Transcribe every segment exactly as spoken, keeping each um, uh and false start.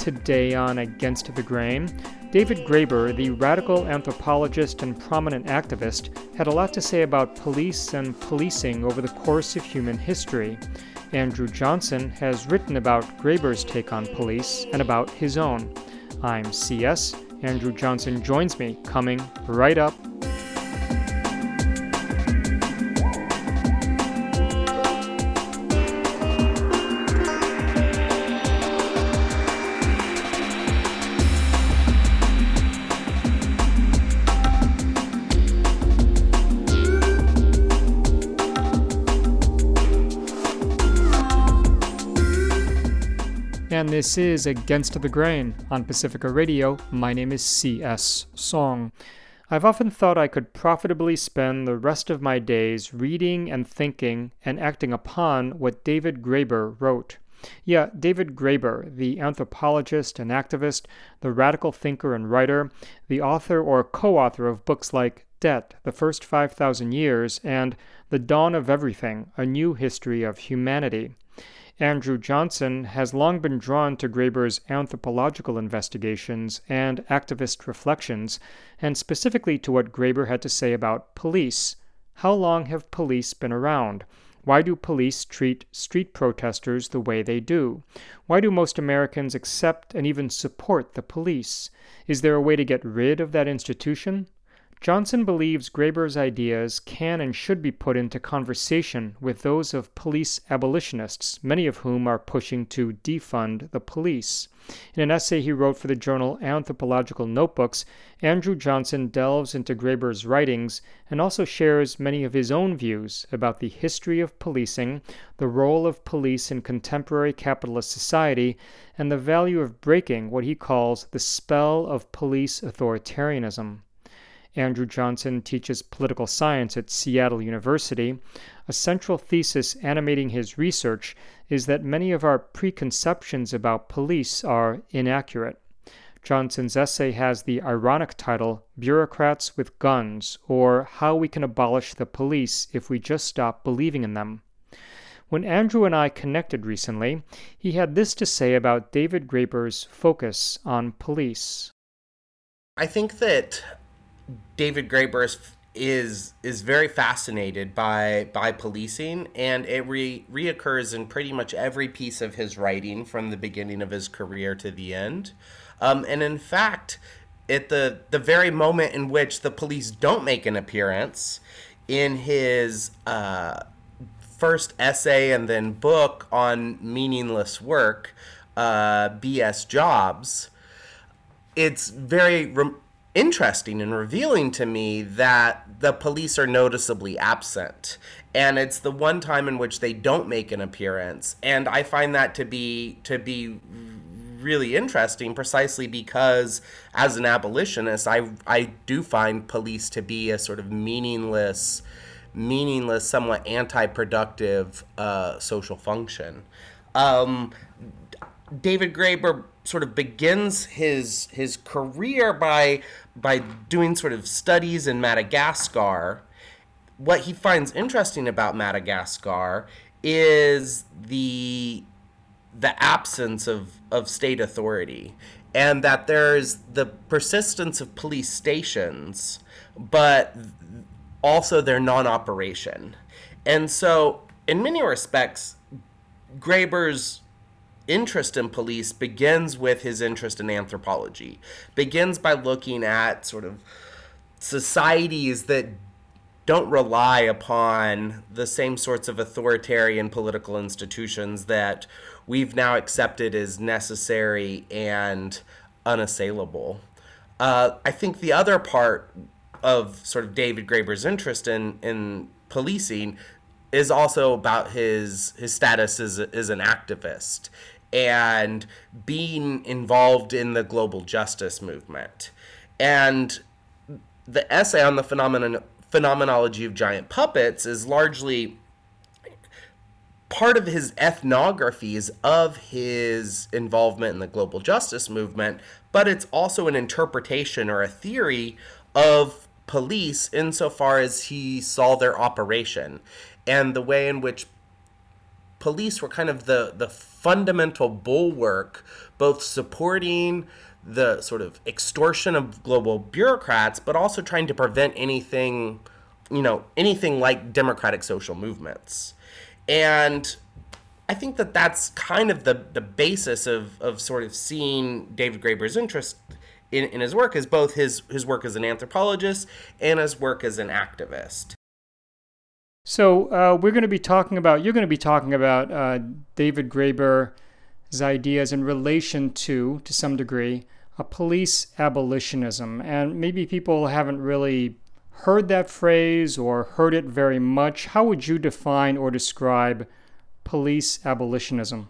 Today on Against the Grain, David Graeber, the radical anthropologist and prominent activist, had a lot to say about police and policing over the course of human history. Andrew Johnson has written about Graeber's take on police and about his own. I'm C S. Andrew Johnson joins me, coming right up. And this is Against the Grain on Pacifica Radio. My name is C S. Song. I've often thought I could profitably spend the rest of my days reading and thinking and acting upon what David Graeber wrote. Yeah, David Graeber, the anthropologist and activist, the radical thinker and writer, the author or co-author of books like Debt, The First five thousand Years, and The Dawn of Everything, A New History of Humanity. Andrew Johnson has long been drawn to Graeber's anthropological investigations and activist reflections, and specifically to what Graeber had to say about police. How long have police been around? Why do police treat street protesters the way they do? Why do most Americans accept and even support the police? Is there a way to get rid of that institution? Johnson believes Graeber's ideas can and should be put into conversation with those of police abolitionists, many of whom are pushing to defund the police. In an essay he wrote for the journal Anthropological Notebooks, Andrew Johnson delves into Graeber's writings and also shares many of his own views about the history of policing, the role of police in contemporary capitalist society, and the value of breaking what he calls the spell of police authoritarianism. Andrew Johnson teaches political science at Seattle University. A central thesis animating his research is that many of our preconceptions about police are inaccurate. Johnson's essay has the ironic title, Bureaucrats with Guns, or How We Can Abolish the Police If We Just Stop Believing in Them. When Andrew and I connected recently, he had this to say about David Graeber's focus on police. I think that David Graeber is, is is very fascinated by by policing, and it re, reoccurs in pretty much every piece of his writing from the beginning of his career to the end. Um, and in fact, at the, the very moment in which the police don't make an appearance in his uh, first essay and then book on meaningless work, uh, B S Jobs, it's very Re- interesting and revealing to me that the police are noticeably absent, and it's the one time in which they don't make an appearance. And I find that to be to be really interesting, precisely because as an abolitionist, I I do find police to be a sort of meaningless, meaningless, somewhat anti-productive uh, social function. Um, David Graeber sort of begins his his career by by doing sort of studies in Madagascar. What he finds interesting about Madagascar is the the absence of, of state authority, and that there's the persistence of police stations, but also their non-operation. And so, in many respects, Graeber's interest in police begins with his interest in anthropology, begins by looking at sort of societies that don't rely upon the same sorts of authoritarian political institutions that we've now accepted as necessary and unassailable. Uh, I think the other part of sort of David Graeber's interest in, in policing is also about his his status as, as an activist and being involved in the global justice movement. And the essay on the phenomenon, phenomenology of giant puppets is largely part of his ethnographies of his involvement in the global justice movement, but it's also an interpretation or a theory of police insofar as he saw their operation and the way in which police were kind of the, the fundamental bulwark, both supporting the sort of extortion of global bureaucrats, but also trying to prevent anything, you know, anything like democratic social movements. And I think that that's kind of the, the basis of, of sort of seeing David Graeber's interest in, in his work, is both his, his work as an anthropologist and his work as an activist. So uh, we're going to be talking about, you're going to be talking about uh, David Graeber's ideas in relation to, to some degree, a police abolitionism. And maybe people haven't really heard that phrase or heard it very much. How would you define or describe police abolitionism?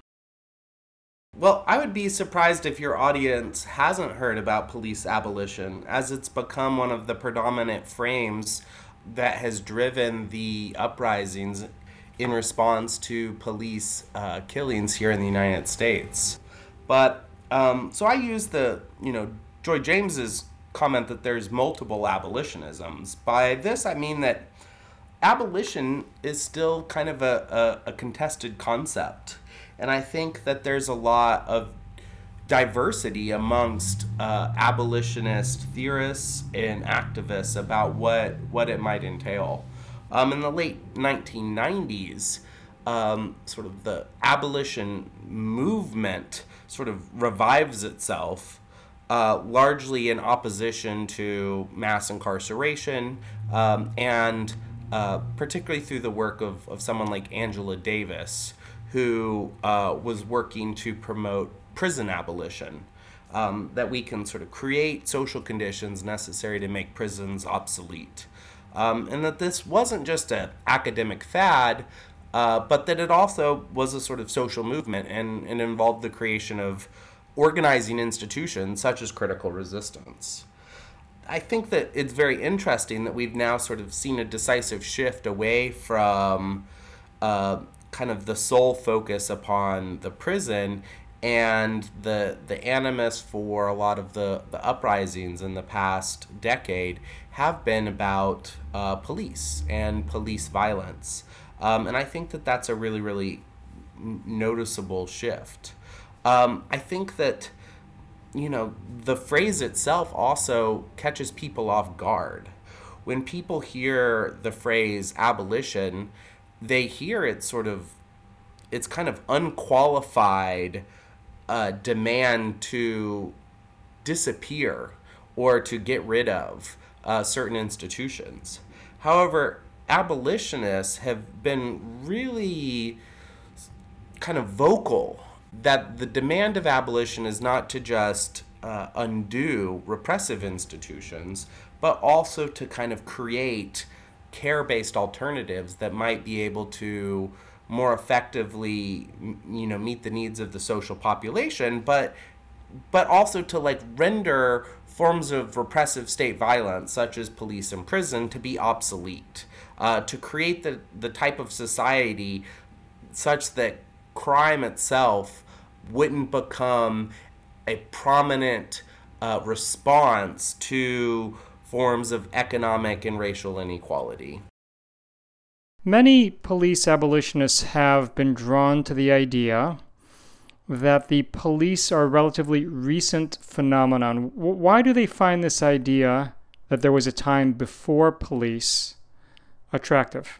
Well, I would be surprised if your audience hasn't heard about police abolition, as it's become one of the predominant frames that has driven the uprisings in response to police uh, killings here in the United States. But, um, so I use the, you know, Joy James's comment that there's multiple abolitionisms. By this, I mean that abolition is still kind of a, a, a contested concept. And I think that there's a lot of diversity amongst uh, abolitionist theorists and activists about what, what it might entail. Um, in the late nineteen nineties, um, sort of the abolition movement sort of revives itself, uh, largely in opposition to mass incarceration, um, and uh, particularly through the work of, of someone like Angela Davis, who uh, was working to promote prison abolition, um, that we can sort of create social conditions necessary to make prisons obsolete. Um, and that this wasn't just an academic fad, uh, but that it also was a sort of social movement and, and involved the creation of organizing institutions such as critical resistance. I think that it's very interesting that we've now sort of seen a decisive shift away from uh, kind of the sole focus upon the prison and the the animus for a lot of the, the uprisings in the past decade have been about uh, police and police violence. Um, and I think that that's a really, really noticeable shift. Um, I think that, you know, the phrase itself also catches people off guard. When people hear the phrase abolition, they hear it sort of, it's kind of unqualified uh, demand to disappear or to get rid of uh, certain institutions. However, abolitionists have been really kind of vocal that the demand of abolition is not to just uh, undo repressive institutions, but also to kind of create care-based alternatives that might be able to more effectively, you know, meet the needs of the social population, but but also to like render forms of repressive state violence, such as police and prison, to be obsolete, uh, to create the, the type of society such that crime itself wouldn't become a prominent uh, response to forms of economic and racial inequality. Many police abolitionists have been drawn to the idea that the police are a relatively recent phenomenon. Why do they find this idea that there was a time before police attractive?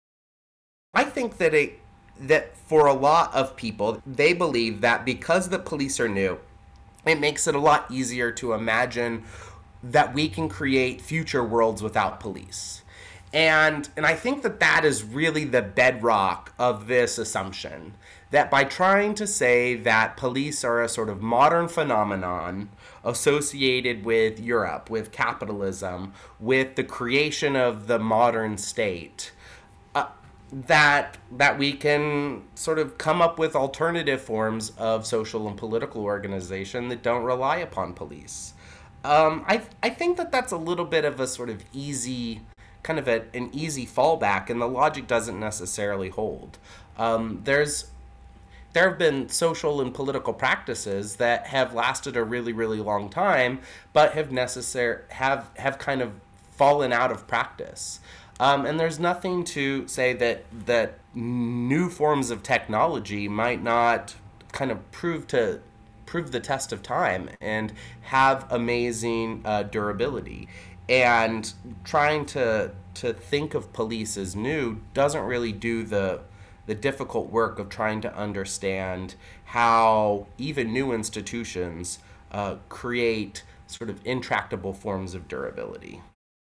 I think that it that for a lot of people, they believe that because the police are new, it makes it a lot easier to imagine that we can create future worlds without police. And and I think that that is really the bedrock of this assumption, that by trying to say that police are a sort of modern phenomenon associated with Europe, with capitalism, with the creation of the modern state, uh, that that we can sort of come up with alternative forms of social and political organization that don't rely upon police. Um, I I think that that's a little bit of a sort of easy, kind of a, an easy fallback, and the logic doesn't necessarily hold. Um, there's there have been social and political practices that have lasted a really, really long time, but have necessar- have have kind of fallen out of practice. Um, and there's nothing to say that that new forms of technology might not kind of prove to prove the test of time and have amazing uh, durability. And trying to to think of police as new doesn't really do the the difficult work of trying to understand how even new institutions uh, create sort of intractable forms of durability.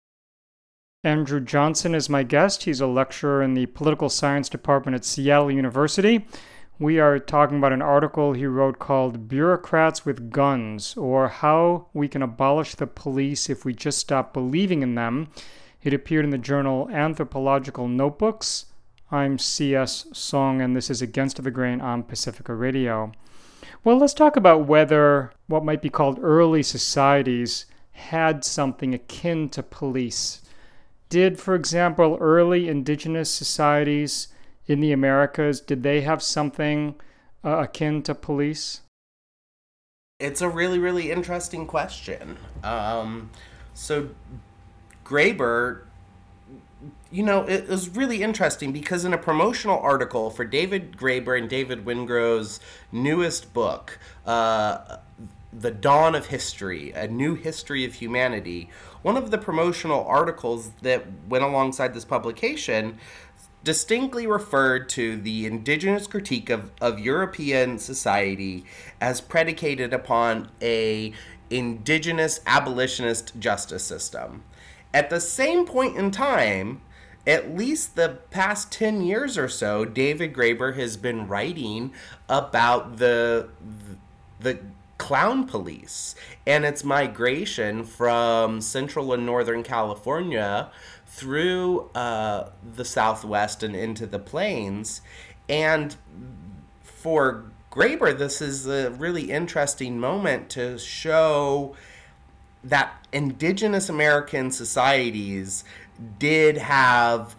Andrew Johnson is my guest. He's a lecturer in the Political Science Department at Seattle University. We are talking about an article he wrote called Bureaucrats with Guns, or How We Can Abolish the Police If We Just Stop Believing in Them. It appeared in the journal Anthropological Notebooks. I'm C S. Song, and this is Against the Grain on Pacifica Radio. Well, let's talk about whether what might be called early societies had something akin to police. Did, for example, early indigenous societies in the Americas, did they have something uh, akin to police? It's a really, really interesting question. Um, so Graeber, you know, it was really interesting because in a promotional article for David Graeber and David Wengrow's newest book, uh, The Dawn of History, A New History of Humanity, one of the promotional articles that went alongside this publication distinctly referred to the indigenous critique of, of European society as predicated upon a indigenous abolitionist justice system. At the same point in time, at least the past ten years or so, David Graeber has been writing about the the clown police and its migration from central and northern California through uh, the Southwest and into the plains. And for Graeber, this is a really interesting moment to show that indigenous American societies did have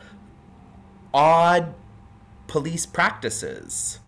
odd police practices.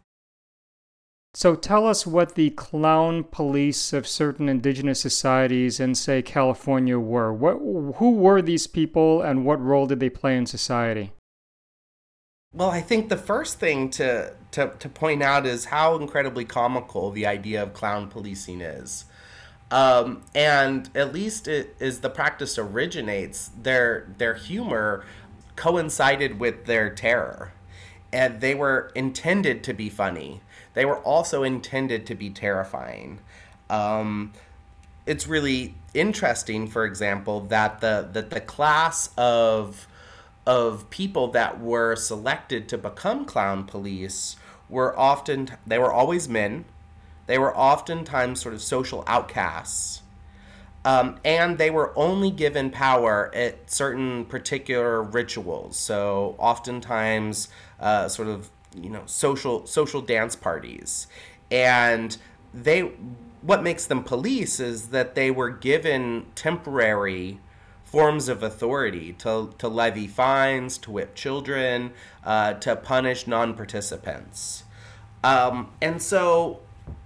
So tell us what the clown police of certain indigenous societies in, say, California were. What, who were these people and what role did they play in society? Well, I think the first thing to, to, to point out is how incredibly comical the idea of clown policing is. Um, and at least it, as the practice originates, their their humor coincided with their terror. And they were intended to be funny. They were also intended to be terrifying. Um, it's really interesting, for example, that the that the class of of people that were selected to become clown police were often, they were always men. They were oftentimes sort of social outcasts. Um, and they were only given power at certain particular rituals. So oftentimes uh, sort of, you know, social social dance parties. And they, what makes them police is that they were given temporary forms of authority to, to levy fines, to whip children, uh, to punish non-participants. Um, and so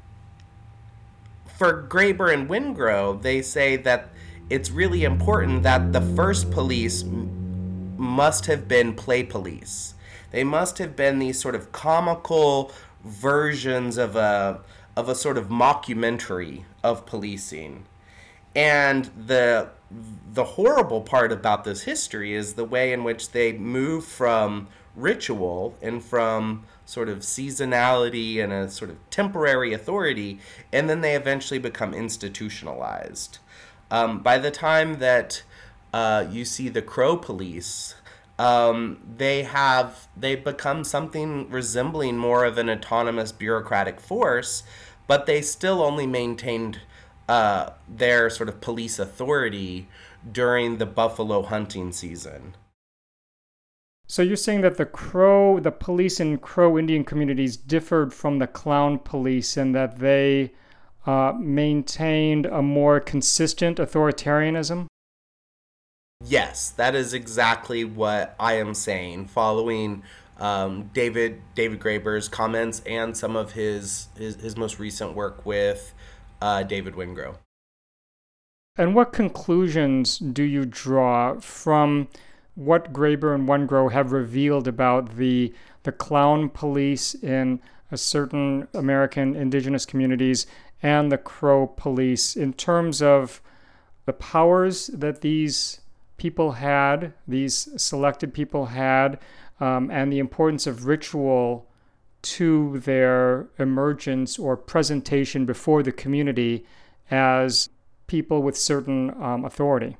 for Graeber and Wengrow, they say that it's really important that the first police m- must have been play police. They must have been these sort of comical versions of a of a sort of mockumentary of policing. And the the horrible part about this history is the way in which they move from ritual and from sort of seasonality and a sort of temporary authority, and then they eventually become institutionalized. Um, by the time that uh, you see the Crow Police, um, they have they become something resembling more of an autonomous bureaucratic force, but they still only maintained uh, their sort of police authority during the buffalo hunting season. So you're saying that the Crow, the police in Crow Indian communities differed from the clown police in that they uh, maintained a more consistent authoritarianism? Yes, that is exactly what I am saying, following um, David David Graeber's comments and some of his his, his most recent work with uh, David Wengrow. And what conclusions do you draw from what Graeber and Wengrow have revealed about the the clown police in a certain American indigenous communities and the Crow police in terms of the powers that these people had, these selected people had, um, and the importance of ritual to their emergence or presentation before the community as people with certain um, authority.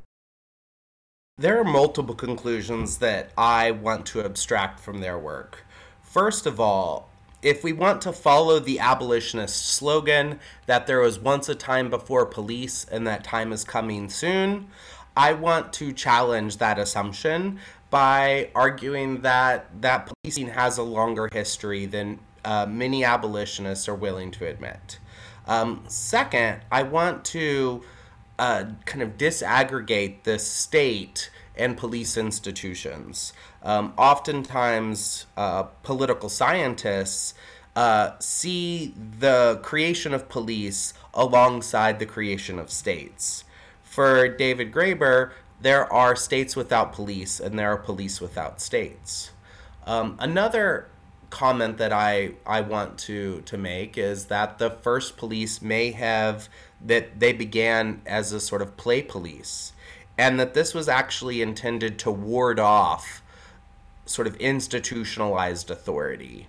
There are multiple conclusions that I want to abstract from their work. First of all, if we want to follow the abolitionist slogan that there was once a time before police and that time is coming soon, I want to challenge that assumption by arguing that that policing has a longer history than uh, many abolitionists are willing to admit. Um, second, I want to uh, kind of disaggregate the state and police institutions. Um, oftentimes, uh, political scientists uh, see the creation of police alongside the creation of states. For David Graeber, there are states without police and there are police without states. Um, another comment that I, I want to, to make is that the first police may have, that they began as a sort of play police, and that this was actually intended to ward off sort of institutionalized authority.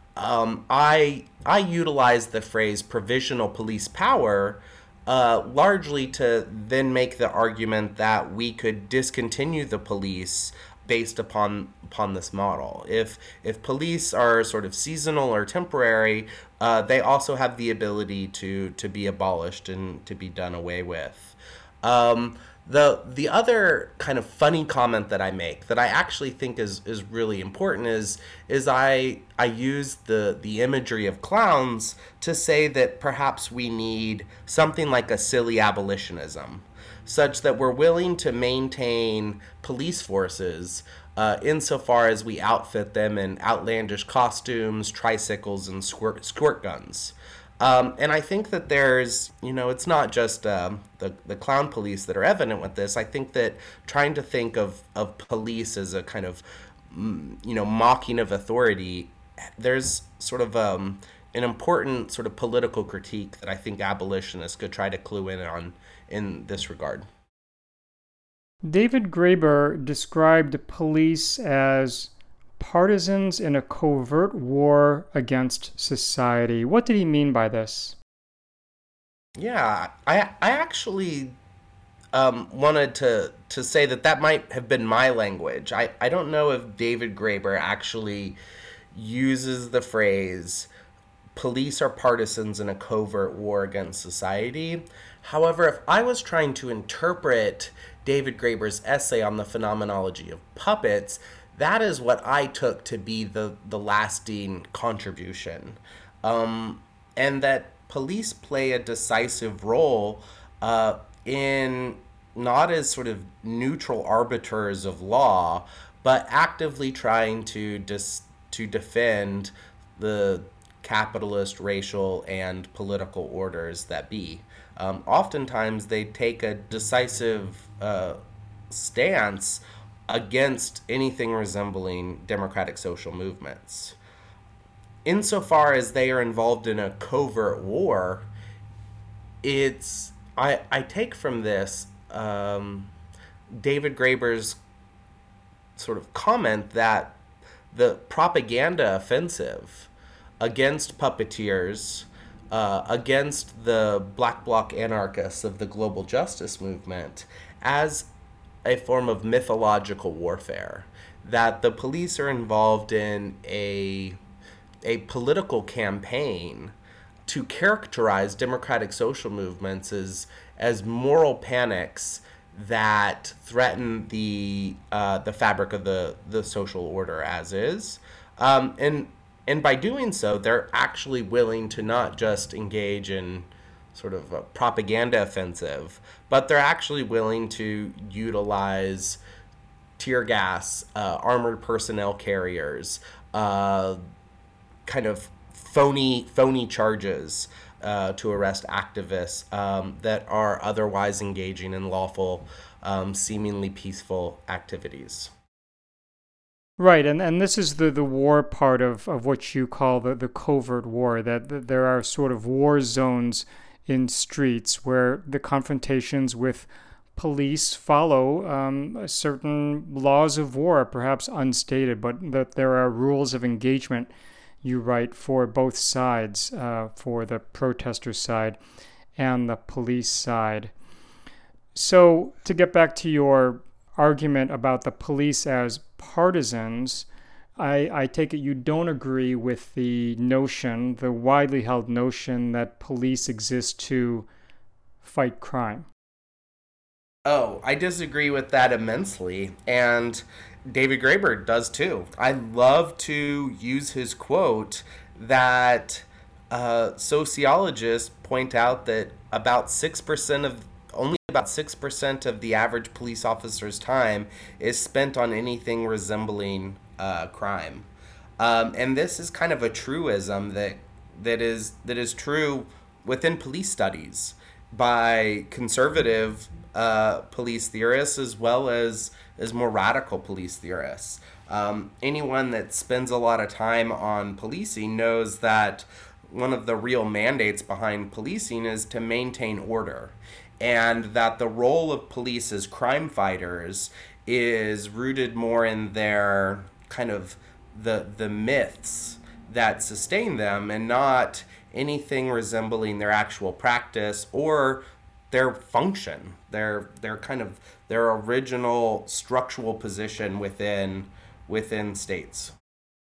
Um, I, I utilize the phrase provisional police power Uh, largely to then make the argument that we could discontinue the police based upon upon this model. If if police are sort of seasonal or temporary, uh, they also have the ability to to be abolished and to be done away with. Um, the the other kind of funny comment that I make that I actually think is is really important is is I I use the the imagery of clowns to say that perhaps we need something like a silly abolitionism, such that we're willing to maintain police forces uh, insofar as we outfit them in outlandish costumes, tricycles, and squirt, squirt guns. Um, and I think that there's, you know, it's not just um, the, the clown police that are evident with this. I think that trying to think of, of police as a kind of, you know, mocking of authority, there's sort of um, an important sort of political critique that I think abolitionists could try to clue in on in this regard. David Graeber described police as partisans in a covert war against society. What did he mean by this? Yeah, I I actually um, wanted to to say that that might have been my language. I, I don't know if David Graeber actually uses the phrase police are partisans in a covert war against society. However, if I was trying to interpret David Graeber's essay on the phenomenology of puppets, that is what I took to be the, the lasting contribution. Um, and that police play a decisive role uh, in not as sort of neutral arbiters of law, but actively trying to dis- to defend the capitalist, racial, and political orders that be. Um, oftentimes, they take a decisive uh, stance against anything resembling democratic social movements. Insofar as they are involved in a covert war, it's I, I take from this um, David Graeber's sort of comment that the propaganda offensive against puppeteers, uh, against the Black Bloc anarchists of the global justice movement, as a form of mythological warfare, that the police are involved in a a political campaign to characterize democratic social movements as as moral panics that threaten the uh, the fabric of the, the social order as is, um, and and by doing so, they're actually willing to not just engage in sort of a propaganda offensive, but they're actually willing to utilize tear gas, uh, armored personnel carriers, uh, kind of phony phony charges uh, to arrest activists um, that are otherwise engaging in lawful, um, seemingly peaceful activities. Right, and, and this is the, the war part of, of what you call the, the covert war, that, that there are sort of war zones in streets where the confrontations with police follow um, certain laws of war, perhaps unstated, but that there are rules of engagement, you write, for both sides, uh, for the protester side and the police side. So, to get back to your argument about the police as partisans, I, I take it you don't agree with the notion, the widely held notion, that police exist to fight crime. Oh, I disagree with that immensely. And David Graeber does too. I love to use his quote that uh, sociologists point out that about six percent of only about six percent of the average police officer's time is spent on anything resembling uh, crime. Um, and this is kind of a truism that that is that is true within police studies by conservative uh, police theorists as well as as more radical police theorists. Um, anyone that spends a lot of time on policing knows that one of the real mandates behind policing is to maintain order, and that the role of police as crime fighters is rooted more in their kind of the the myths that sustain them and not anything resembling their actual practice or their function, their their kind of their original structural position within within states.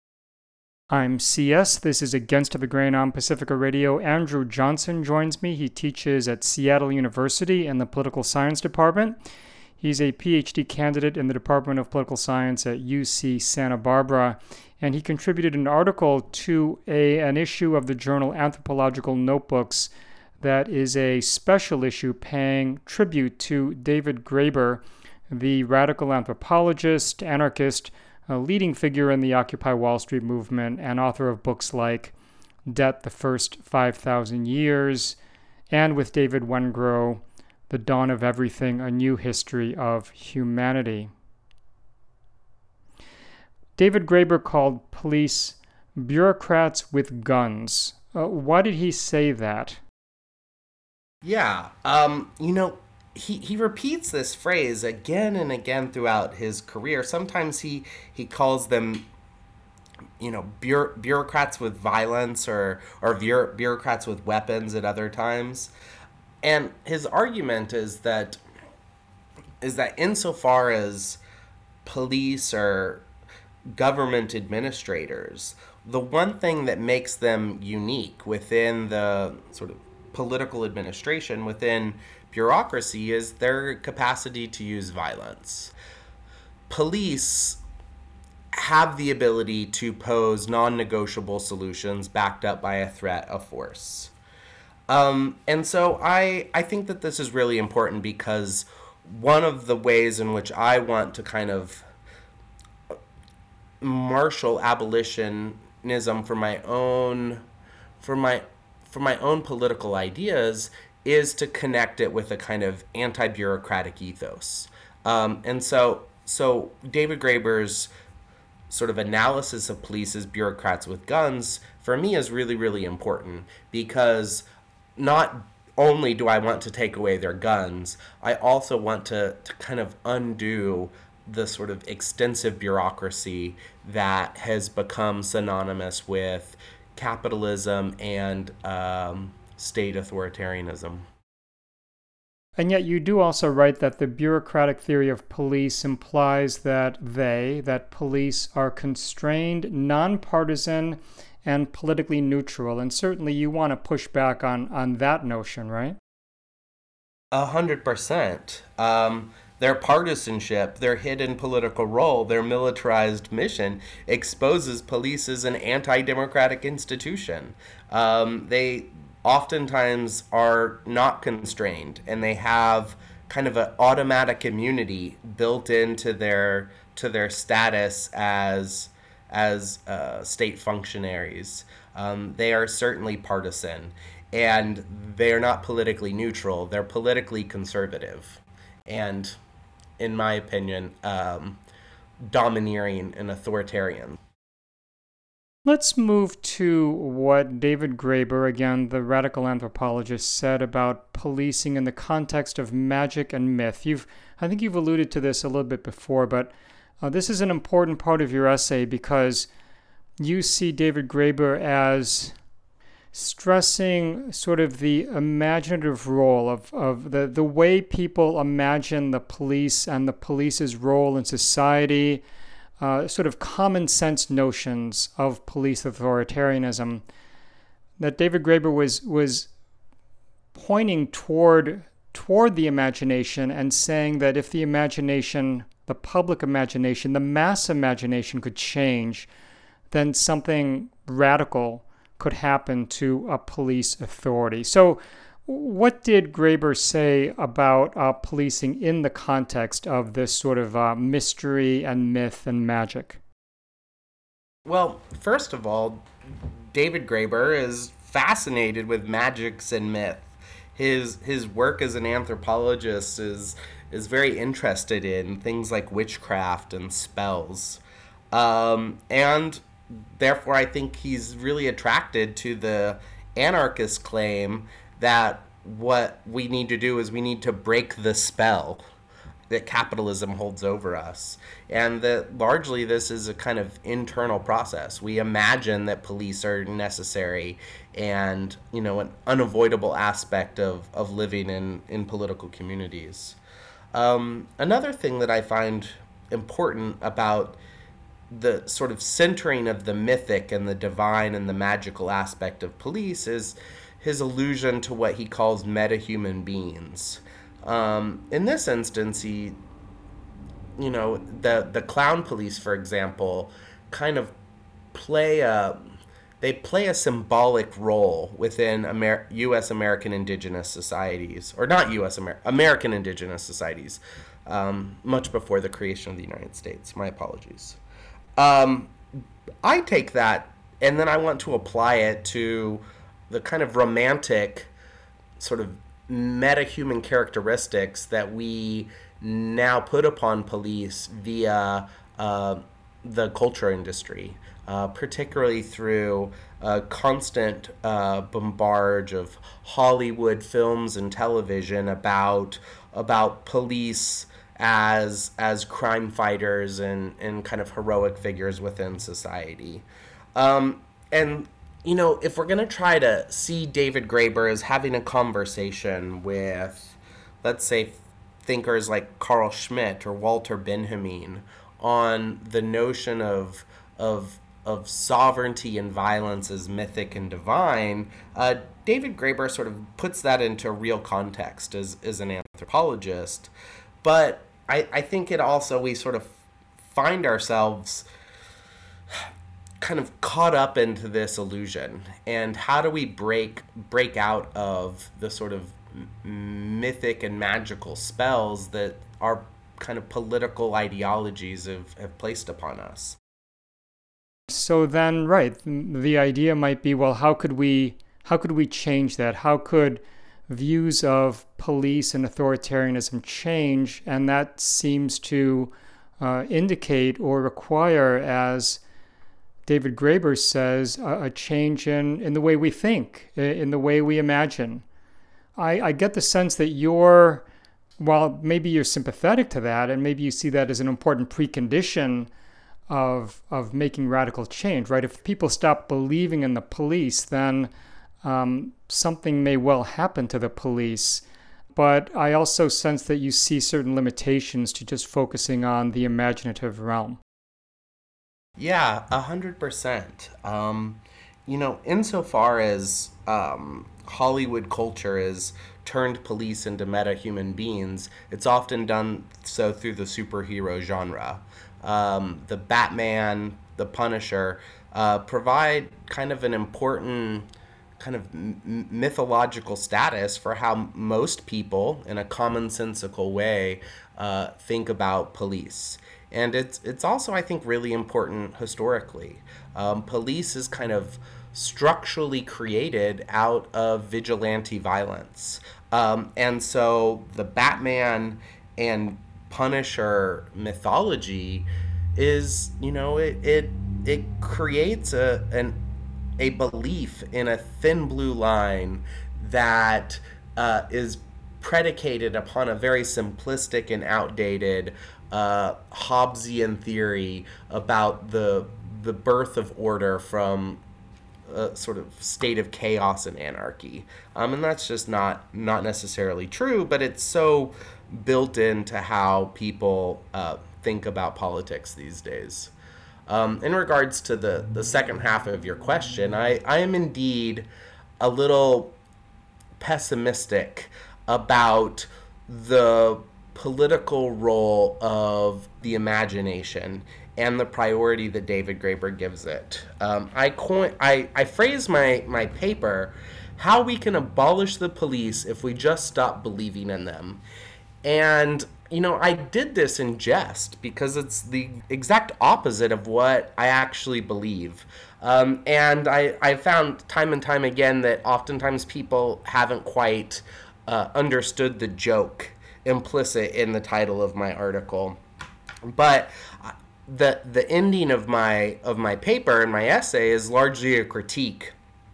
I'm C S. This is Against the Grain on Pacifica Radio. Andrew Johnson joins me. He teaches at Seattle University in the Political Science Department. He's a P H D candidate in the Department of Political Science at U C Santa Barbara, and he contributed an article to a, an issue of the journal Anthropological Notebooks that is a special issue paying tribute to David Graeber, the radical anthropologist, anarchist, a leading figure in the Occupy Wall Street movement, and author of books like Debt, the First five thousand Years, and with David Wengrow, The Dawn of Everything, A New History of Humanity. David Graeber called police bureaucrats with guns. Uh, why did he say that? Yeah, um, you know, he, he repeats this phrase again and again throughout his career. Sometimes he, he calls them, you know, bureau- bureaucrats with violence or, or bureau- bureaucrats with weapons at other times. And his argument is that is that insofar as police or government administrators, the one thing that makes them unique within the sort of political administration, within bureaucracy, is their capacity to use violence. Police have the ability to pose non-negotiable solutions backed up by a threat of force. Um, and so I, I think that this is really important because one of the ways in which I want to kind of marshal abolitionism for my own for my for my own political ideas is to connect it with a kind of anti-bureaucratic ethos. Um, and so so David Graeber's sort of analysis of police as bureaucrats with guns for me is really, really important because not only do I want to take away their guns, I also want to, to kind of undo the sort of extensive bureaucracy that has become synonymous with capitalism and um, state authoritarianism. And yet you do also write that the bureaucratic theory of police implies that they, that police, are constrained, nonpartisan, and politically neutral. And certainly you want to push back on, on that notion, right? A hundred percent. Um, their partisanship, their hidden political role, their militarized mission exposes police as an anti-democratic institution. Um, they oftentimes are not constrained, and they have kind of an automatic immunity built into their to their status as as uh, state functionaries. Um, they are certainly partisan, and they are not politically neutral. They're politically conservative, and in my opinion, um, domineering and authoritarian. Let's move to what David Graeber, again, the radical anthropologist, said about policing in the context of magic and myth. You've, I think you've alluded to this a little bit before, but uh, this is an important part of your essay because you see David Graeber as stressing sort of the imaginative role of, of the, the way people imagine the police and the police's role in society, uh, sort of common sense notions of police authoritarianism, that David Graeber was was pointing toward toward the imagination and saying that if the imagination, the public imagination, the mass imagination could change, then something radical could happen to a police authority. So what did Graeber say about uh, policing in the context of this sort of uh, mystery and myth and magic? Well, first of all, David Graeber is fascinated with magics and myth. His his work as an anthropologist is is very interested in things like witchcraft and spells. Um, and therefore, I think he's really attracted to the anarchist claim that what we need to do is we need to break the spell that capitalism holds over us. And that largely this is a kind of internal process. We imagine that police are necessary and, you know, an unavoidable aspect of, of living in, in political communities. Um, another thing that I find important about the sort of centering of the mythic and the divine and the magical aspect of police is his allusion to what he calls metahuman beings. Um, in this instance, he, you know, the the clown police, for example, kind of play a they play a symbolic role within Amer- U S American indigenous societies, or not U S Amer- American indigenous societies, um, much before the creation of the United States. My apologies. Um, I take that and then I want to apply it to the kind of romantic sort of metahuman characteristics that we now put upon police via uh, the culture industry, uh, particularly through a constant uh, bombardment of Hollywood films and television about about police as as crime fighters and, and kind of heroic figures within society. Um, and You know, if we're going to try to see David Graeber as having a conversation with, let's say, thinkers like Carl Schmitt or Walter Benjamin on the notion of of of sovereignty and violence as mythic and divine, uh, David Graeber sort of puts that into real context as, as an anthropologist. But I, I think it also, we sort of find ourselves kind of caught up into this illusion, and how do we break break out of the sort of mythic and magical spells that our kind of political ideologies have, have placed upon us? So then, right, the idea might be, well, how could we how could we change that? How could views of police and authoritarianism change? And that seems to uh, indicate or require, as David Graeber says, a, a change in, in the way we think, in the way we imagine. I, I get the sense that you're, while maybe you're sympathetic to that, and maybe you see that as an important precondition of of making radical change, right? If people stop believing in the police, then um, something may well happen to the police. But I also sense that you see certain limitations to just focusing on the imaginative realm. Yeah, a hundred percent. Um, you know, insofar as um, Hollywood culture has turned police into meta-human beings, it's often done so through the superhero genre. Um, the Batman, the Punisher, uh, provide kind of an important kind of m- mythological status for how most people, in a commonsensical way, uh, think about police. And it's it's also, I think, really important historically. Um, police is kind of structurally created out of vigilante violence. Um, and so the Batman and Punisher mythology is, you know, it it it creates a an a belief in a thin blue line that uh, is predicated upon a very simplistic and outdated uh, Hobbesian theory about the the birth of order from a sort of state of chaos and anarchy, um, and that's just not not necessarily true. But it's so built into how people uh, think about politics these days. Um, in regards to the, the second half of your question, I, I am indeed a little pessimistic about the political role of the imagination and the priority that David Graeber gives it. Um, I, coin, I, I phrase my, my paper, how we can abolish the police if we just stop believing in them. And you know, I did this in jest because it's the exact opposite of what I actually believe. Um, and I, I found time and time again that oftentimes people haven't quite uh, understood the joke implicit in the title of my article. But the the ending of my of my paper and my essay is largely a critique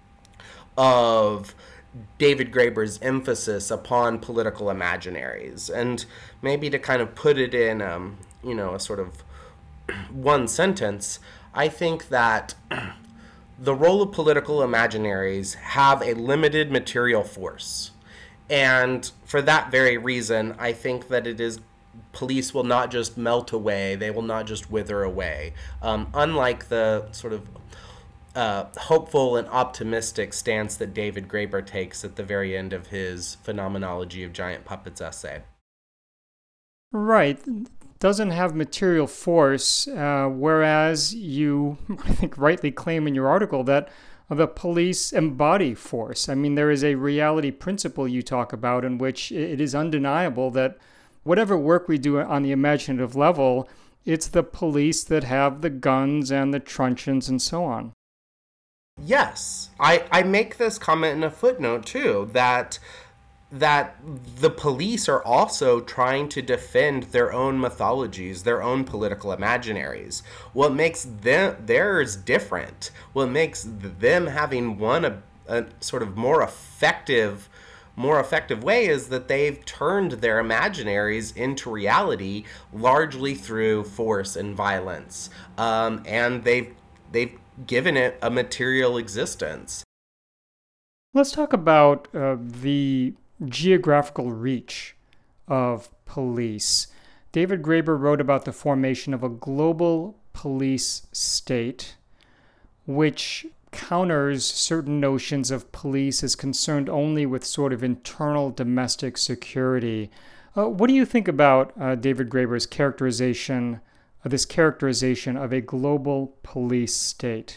of David Graeber's emphasis upon political imaginaries. And maybe to kind of put it in, um, you know, a sort of one sentence, I think that the role of political imaginaries have a limited material force. And for that very reason, I think that it is police will not just melt away, they will not just wither away. Um, unlike the sort of Uh, hopeful and optimistic stance that David Graeber takes at the very end of his Phenomenology of Giant Puppets essay. Right. Doesn't have material force, uh, whereas you, I think, rightly claim in your article that the police embody force. I mean, there is a reality principle you talk about in which it is undeniable that whatever work we do on the imaginative level, it's the police that have the guns and the truncheons and so on. Yes, I, I make this comment in a footnote too, that that the police are also trying to defend their own mythologies, their own political imaginaries. What makes them theirs different, what makes them having one a, a sort of more effective more effective way is that they've turned their imaginaries into reality largely through force and violence, um, and they've they've given it a material existence. Let's talk about uh, the geographical reach of police. David Graeber wrote about the formation of a global police state, which counters certain notions of police as concerned only with sort of internal domestic security. Uh, what do you think about uh, David Graeber's characterization this characterization of a global police state?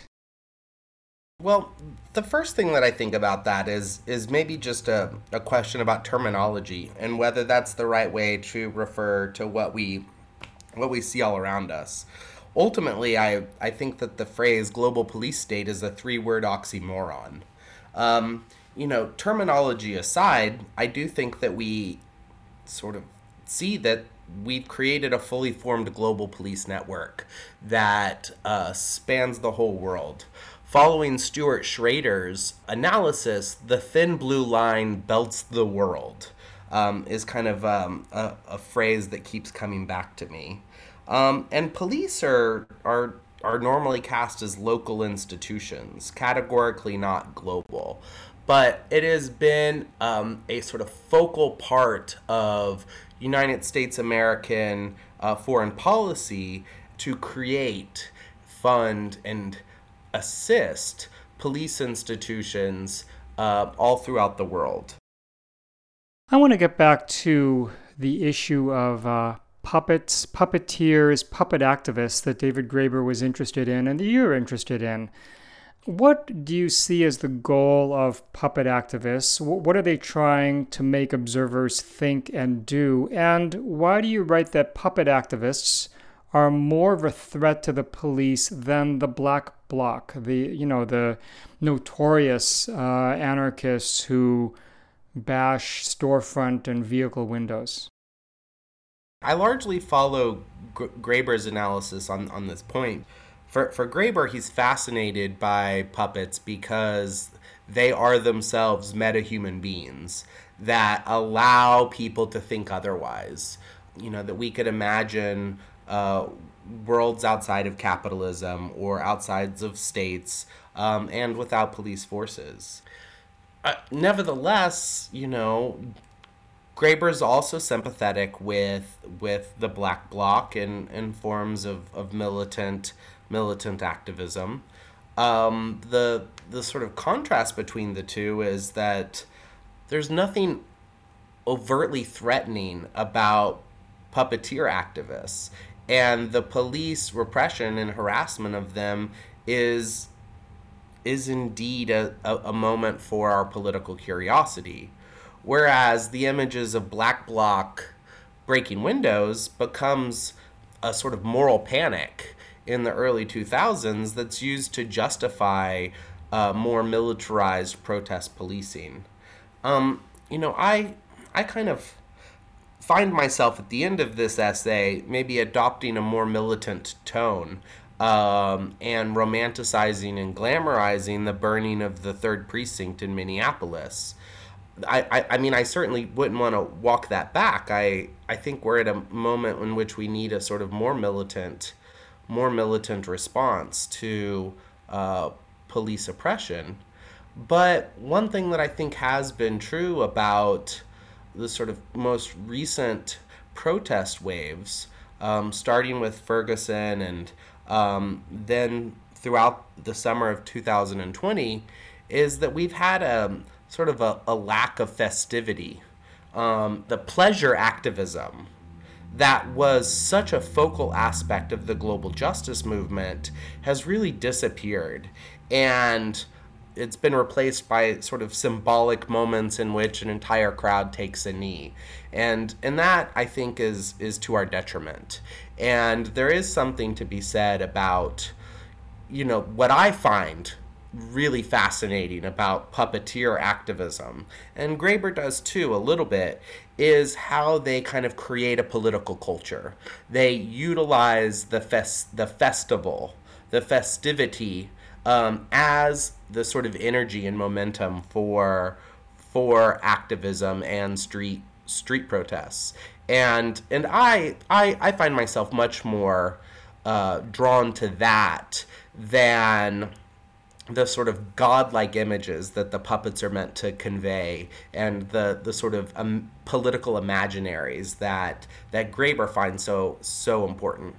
Well, the first thing that I think about that is is maybe just a, a question about terminology and whether that's the right way to refer to what we what we see all around us. Ultimately, I, I think that the phrase global police state is a three-word oxymoron. Um, you know, terminology aside, I do think that we sort of see that we've created a fully formed global police network that uh, spans the whole world. Following Stuart Schrader's analysis, the thin blue line belts the world, um, is kind of um, a, a phrase that keeps coming back to me. Um, and police are, are, are normally cast as local institutions, categorically not global. But it has been um, a sort of focal part of United States American uh, foreign policy to create, fund, and assist police institutions uh, all throughout the world. I want to get back to the issue of uh, puppets, puppeteers, puppet activists that David Graeber was interested in and that you're interested in. What do you see as the goal of puppet activists? What are they trying to make observers think and do? And why do you write that puppet activists are more of a threat to the police than the Black Bloc, the you know the notorious uh, anarchists who bash storefront and vehicle windows? I largely follow G- Graeber's analysis on, on this point. For, for Graeber, he's fascinated by puppets because they are themselves metahuman beings that allow people to think otherwise. You know, that we could imagine uh, worlds outside of capitalism or outsides of states um, and without police forces. Uh, nevertheless, you know, Graeber's also sympathetic with with the Black Bloc and, and forms of, of militant militant activism. Um, the the sort of contrast between the two is that there's nothing overtly threatening about puppeteer activists, and the police repression and harassment of them is is indeed a, a, a moment for our political curiosity. Whereas the images of Black Bloc breaking windows becomes a sort of moral panic in the early two thousands that's used to justify uh, more militarized protest policing. Um, you know, I I kind of find myself at the end of this essay maybe adopting a more militant tone um, and romanticizing and glamorizing the burning of the third precinct in Minneapolis. I, I, I mean, I certainly wouldn't want to walk that back. I, I think we're at a moment in which we need a sort of more militant, more militant response to uh, police oppression. But one thing that I think has been true about the sort of most recent protest waves, um, starting with Ferguson and um, then throughout the summer of two thousand twenty, is that we've had a sort of a, a lack of festivity. Um, the pleasure activism that was such a focal aspect of the global justice movement has really disappeared. And it's been replaced by sort of symbolic moments in which an entire crowd takes a knee. And and that, I think, is is to our detriment. And there is something to be said about, you know, what I find really fascinating about puppeteer activism, and Graeber does too a little bit, is how they kind of create a political culture. They utilize the fest, the festival, the festivity um, as the sort of energy and momentum for for activism and street street protests. And and I I, I find myself much more uh, drawn to that than the sort of godlike images that the puppets are meant to convey, and the, the sort of um, political imaginaries that that Graeber finds so so important.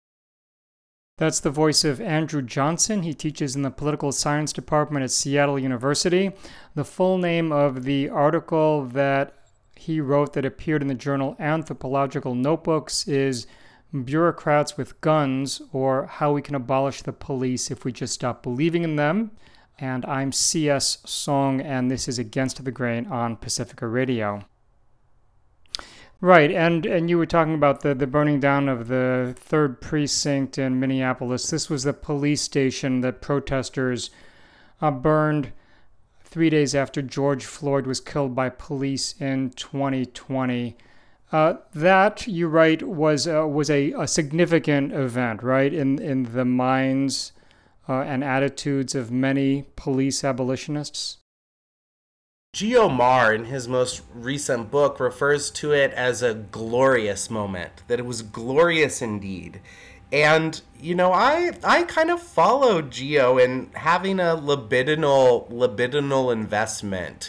That's the voice of Andrew Johnson. He teaches in the political science department at Seattle University. The full name of the article that he wrote that appeared in the journal Anthropological Notebooks is Bureaucrats with Guns, or How We Can Abolish the Police If We Just Stop Believing in Them. And I'm C S. Song, and this is Against the Grain on Pacifica Radio. Right, and, and you were talking about the, the burning down of the third precinct in Minneapolis. This was the police station that protesters uh, burned three days after George Floyd was killed by police in twenty twenty. Uh, that, you write, was uh, was a, a significant event, right, in in the minds uh, and attitudes of many police abolitionists? Geo Marr, in his most recent book, refers to it as a glorious moment, that it was glorious indeed. And, you know, I I kind of follow Geo in having a libidinal libidinal investment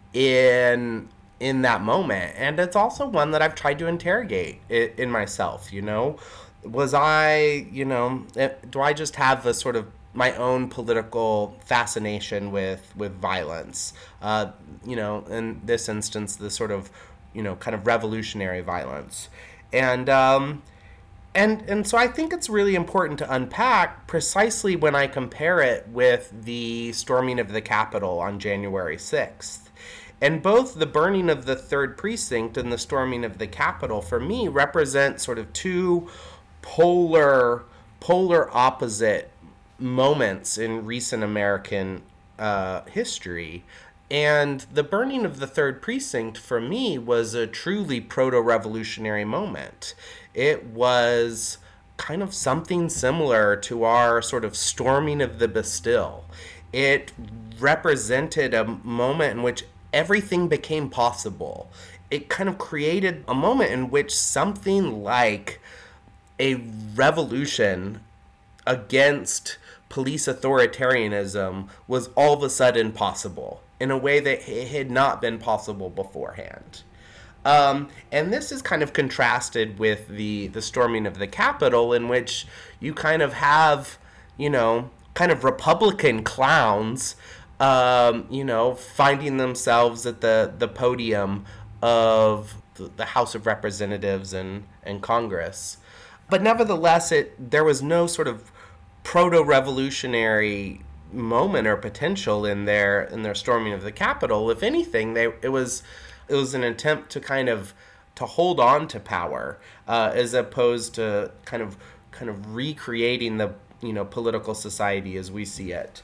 in in that moment. And it's also one that I've tried to interrogate in myself, you know. Was I, you know, do I just have a sort of my own political fascination with, with violence? Uh, you know, in this instance, the sort of, you know, kind of revolutionary violence. And, um, and, and so I think it's really important to unpack precisely when I compare it with the storming of the Capitol on January sixth. And both the burning of the third precinct and the storming of the Capitol, for me, represent sort of two polar, polar opposite moments in recent American uh, history. And the burning of the third precinct for me was a truly proto-revolutionary moment. It was kind of something similar to our sort of storming of the Bastille. It represented a moment in which everything became possible. It kind of created a moment in which something like a revolution against police authoritarianism was all of a sudden possible in a way that it had not been possible beforehand. Um, and this is kind of contrasted with the, the storming of the Capitol, in which you kind of have, you know, kind of Republican clowns, um, you know, finding themselves at the, the podium of the, the House of Representatives and, and Congress. But nevertheless, it there was no sort of proto-revolutionary moment or potential in their in their storming of the Capitol. If anything, they it was it was an attempt to kind of to hold on to power, uh, as opposed to kind of kind of recreating the you know political society as we see it.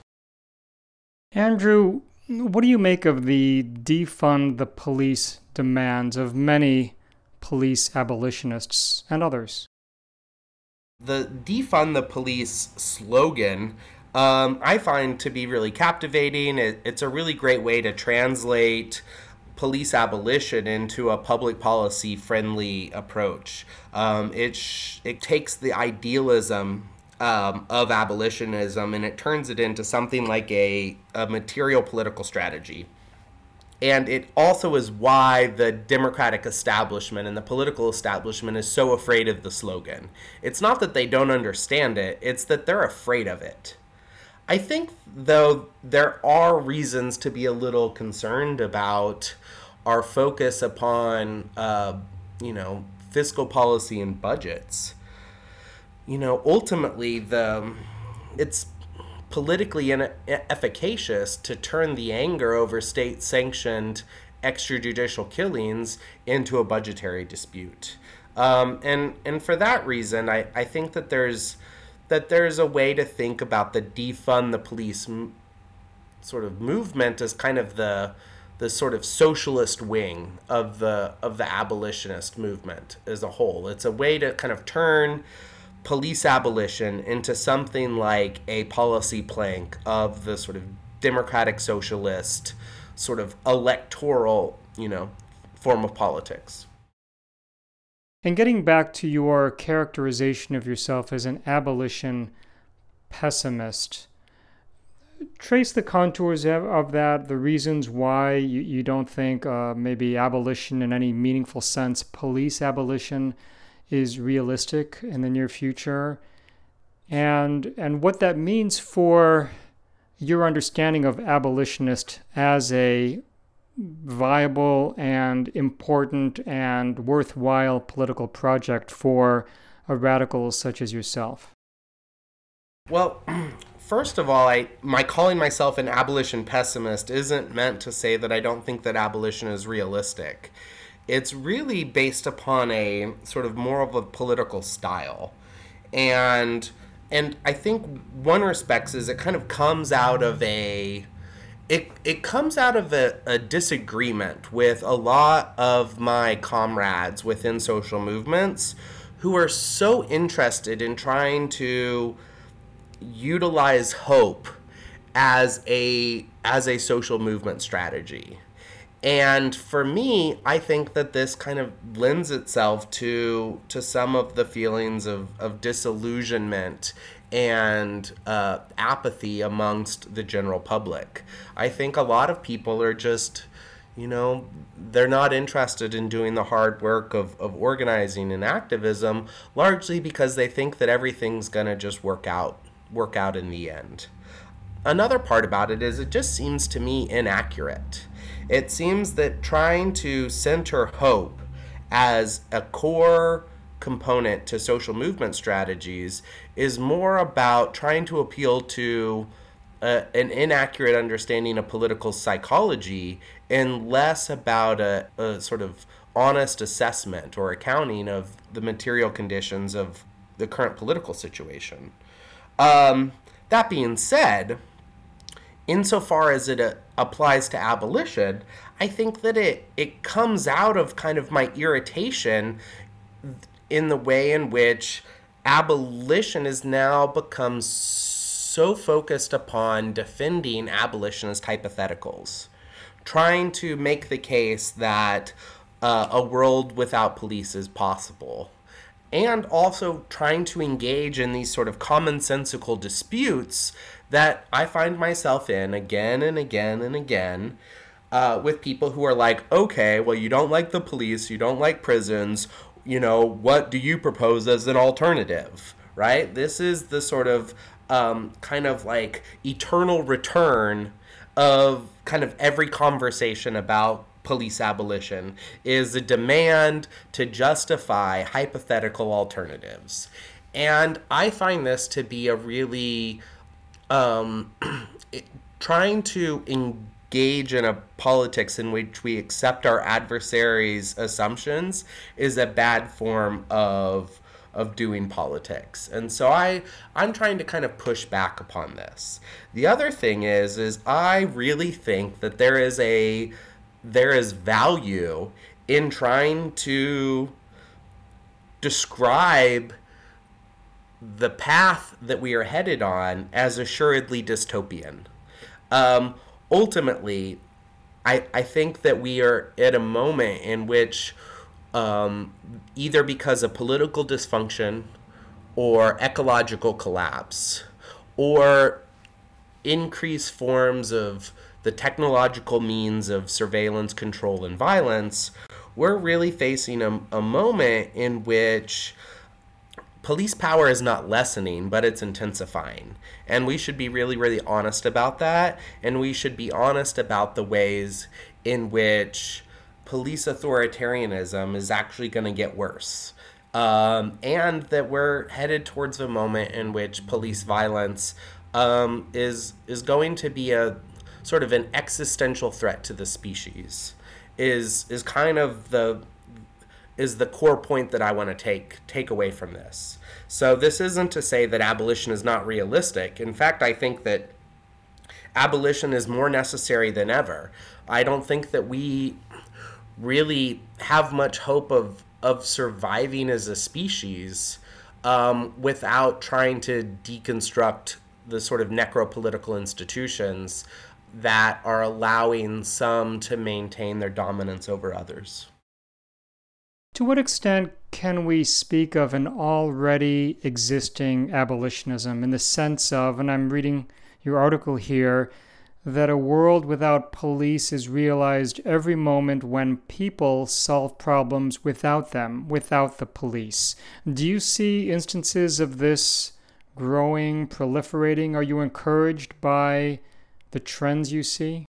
Andrew, what do you make of the defund the police demands of many police abolitionists and others? The defund the police slogan, um, I find to be really captivating. It, it's a really great way to translate police abolition into a public policy friendly approach. Um, it, sh- it takes the idealism um, of abolitionism and it turns it into something like a, a material political strategy. And it also is why the Democratic establishment and the political establishment is so afraid of the slogan. It's not that they don't understand it, it's that they're afraid of it. I think, though, there are reasons to be a little concerned about our focus upon, uh, you know, fiscal policy and budgets. You know, ultimately, the it's politically inefficacious to turn the anger over state-sanctioned extrajudicial killings into a budgetary dispute. Um, and and for that reason, I, I think that there's that there's a way to think about the defund the police m- sort of movement as kind of the the sort of socialist wing of the of the abolitionist movement as a whole. It's a way to kind of turn police abolition into something like a policy plank of the sort of democratic socialist sort of electoral, you know, form of politics. And getting back to your characterization of yourself as an abolition pessimist, trace the contours of that, the reasons why you, you don't think uh, maybe abolition in any meaningful sense, police abolition, is realistic in the near future, and and what that means for your understanding of abolitionist as a viable and important and worthwhile political project for a radical such as yourself. Well, first of all, I my calling myself an abolition pessimist isn't meant to say that I don't think that abolition is realistic. It's really based upon a sort of more of a political style. And and I think one respects is it kind of comes out of a it it comes out of a, a disagreement with a lot of my comrades within social movements who are so interested in trying to utilize hope as a as a social movement strategy. And for me, I think that this kind of lends itself to to some of the feelings of, of disillusionment and uh, apathy amongst the general public. I think a lot of people are just, you know, they're not interested in doing the hard work of, of organizing and activism, largely because they think that everything's going to just work out, work out in the end. Another part about it is it just seems to me inaccurate. It seems that trying to center hope as a core component to social movement strategies is more about trying to appeal to uh, an inaccurate understanding of political psychology and less about a, a sort of honest assessment or accounting of the material conditions of the current political situation. Um, that being said, insofar as it uh, applies to abolition, I think that it, it comes out of kind of my irritation in the way in which abolition has now become so focused upon defending abolitionist hypotheticals, trying to make the case that uh, a world without police is possible, and also trying to engage in these sort of commonsensical disputes that I find myself in again and again and again uh, with people who are like, okay, well, you don't like the police, you don't like prisons, you know, what do you propose as an alternative, right? This is the sort of um, kind of like eternal return of kind of every conversation about police abolition is a demand to justify hypothetical alternatives. And I find this to be a really um, trying to engage in a politics in which we accept our adversaries' assumptions is a bad form of of doing politics. And so I, I'm trying to kind of push back upon this. The other thing is, is I really think that there is a, there is value in trying to describe the path that we are headed on as assuredly dystopian. Um, ultimately, I, I think that we are at a moment in which Um, either because of political dysfunction or ecological collapse or increased forms of the technological means of surveillance, control, and violence, we're really facing a, a moment in which police power is not lessening, but it's intensifying. And we should be really, really honest about that. And we should be honest about the ways in which police authoritarianism is actually going to get worse. Um, and that we're headed towards a moment in which police violence um, is is going to be a sort of an existential threat to the species. Is is kind of the is the core point that I want to take take away from this. So this isn't to say that abolition is not realistic. In fact, I think that abolition is more necessary than ever. I don't think that we really have much hope of of surviving as a species um, without trying to deconstruct the sort of necropolitical institutions that are allowing some to maintain their dominance over others. To what extent can we speak of an already existing abolitionism in the sense of, and I'm reading your article here, that a world without police is realized every moment when people solve problems without them, without the police. Do you see instances of this growing, proliferating? Are you encouraged by the trends you see?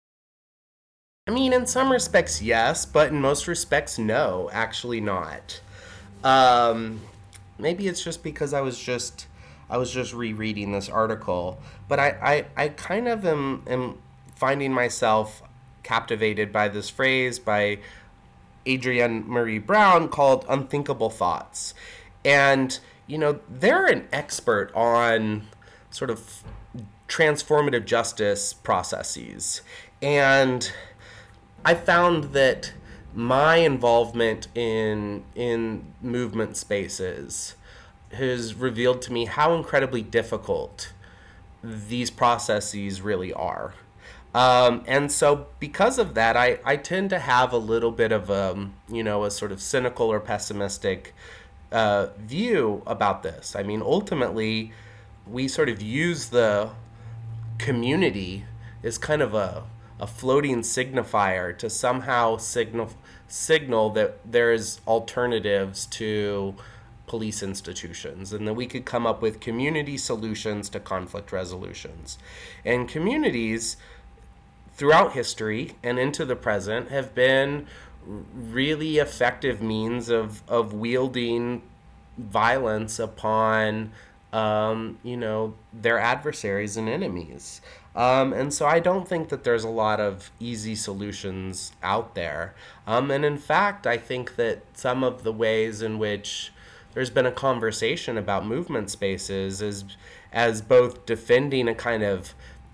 I mean, in some respects, yes, but in most respects, no, actually not. Um, maybe it's just because I was just I was just rereading this article, but I, I, I kind of am, am finding myself captivated by this phrase by Adrienne Marie Brown called unthinkable thoughts. And, you know, they're an expert on sort of transformative justice processes. And I found that my involvement in in movement spaces has revealed to me how incredibly difficult these processes really are. Um, and so because of that, I, I tend to have a little bit of a, you know, a sort of cynical or pessimistic uh, view about this. I mean, ultimately, we sort of use the community as kind of a, a floating signifier to somehow signal signal that there's alternatives to police institutions, and that we could come up with community solutions to conflict resolutions. And communities throughout history and into the present have been really effective means of, of wielding violence upon um, you know, their adversaries and enemies. Um, and so I don't think that there's a lot of easy solutions out there. Um, and in fact, I think that some of the ways in which there's been a conversation about movement spaces as, as both defending a kind of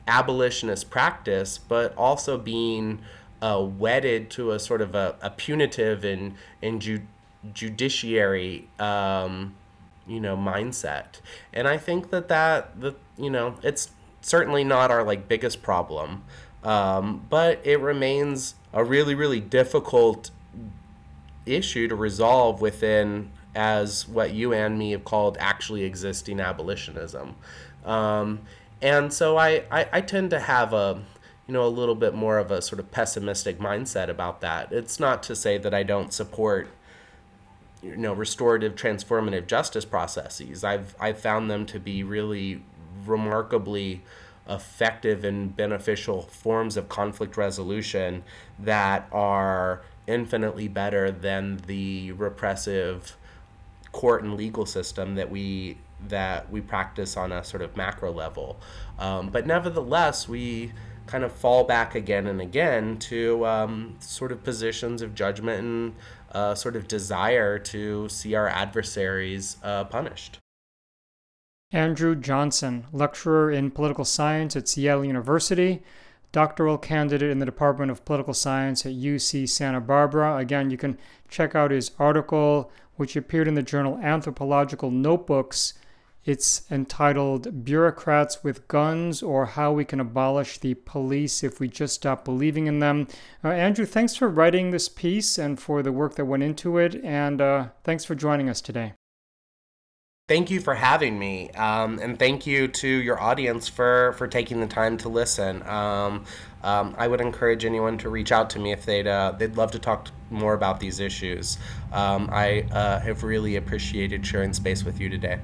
abolitionist practice, but also being uh, wedded to a sort of a, a punitive and, and ju- judiciary um, you know, mindset. And I think that that, the, you know, it's certainly not our like biggest problem, um, but it remains a really, really difficult issue to resolve within, as what you and me have called actually existing abolitionism. Um, and so I, I, I tend to have a, you know, a little bit more of a sort of pessimistic mindset about that. It's not to say that I don't support, you know, restorative, transformative justice processes. I've I've found them to be really remarkably effective and beneficial forms of conflict resolution that are infinitely better than the repressive court and legal system that we that we practice on a sort of macro level. Um, but nevertheless, we kind of fall back again and again to um, sort of positions of judgment and uh, sort of desire to see our adversaries uh, punished. Andrew Johnson, lecturer in political science at Yale University, doctoral candidate in the Department of Political Science at U C Santa Barbara. Again, you can check out his article, which appeared in the journal Anthropological Notebooks. It's entitled Bureaucrats with Guns, or How We Can Abolish the Police If We Just Stop Believing in Them. Uh, Andrew, thanks for writing this piece and for the work that went into it, and uh, thanks for joining us today. Thank you for having me, um, and thank you to your audience for, for taking the time to listen. Um, um, I would encourage anyone to reach out to me if they'd uh, they'd love to talk more about these issues. Um, I uh, have really appreciated sharing space with you today.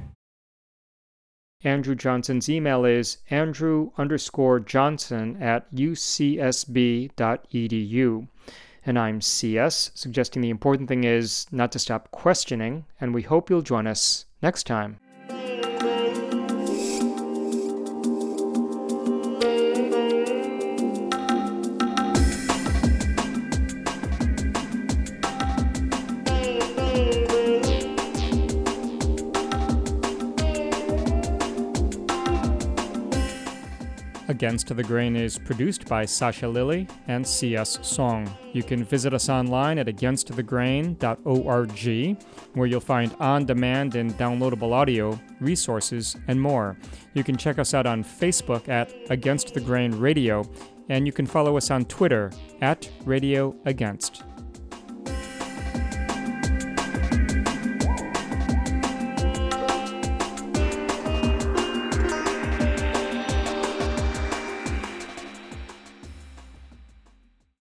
Andrew Johnson's email is andrew underscore johnson at u c s b dot e d u. And I'm C S, suggesting the important thing is not to stop questioning, and we hope you'll join us next time. Against the Grain is produced by Sasha Lilly and C S Song. You can visit us online at against the grain dot org, where you'll find on-demand and downloadable audio, resources, and more. You can check us out on Facebook at Against the Grain Radio, and you can follow us on Twitter at Radio Against.